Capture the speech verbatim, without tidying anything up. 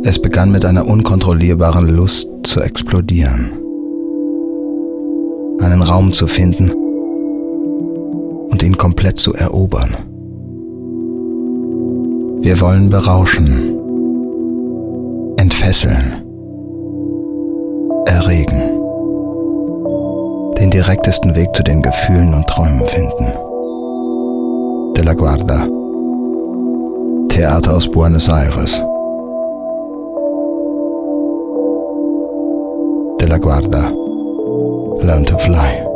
Es begann mit einer unkontrollierbaren Lust zu explodieren, einen Raum zu finden und ihn komplett zu erobern. Wir wollen berauschen, entfesseln, erregen, den direktesten Weg zu den Gefühlen und Träumen finden. De la Guarda, Theater aus Buenos Aires. De la Guarda, Learn to Fly.